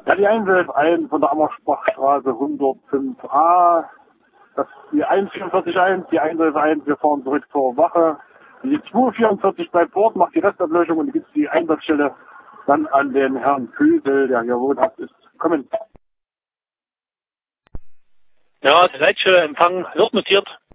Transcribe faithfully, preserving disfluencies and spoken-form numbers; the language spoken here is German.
Ja, die eins eins von der Ammersbachstraße hundertfünf a. Das ist die eins vier vier eins, die eins eins, wir fahren zurück zur Wache. Die zwei vier vier bleibt dort, macht die Restablöschung und gibt die Einsatzstelle dann an den Herrn Küsel, der hier wohnhaft ist. Kommen. Ja, der Leitstelle Empfang wird notiert.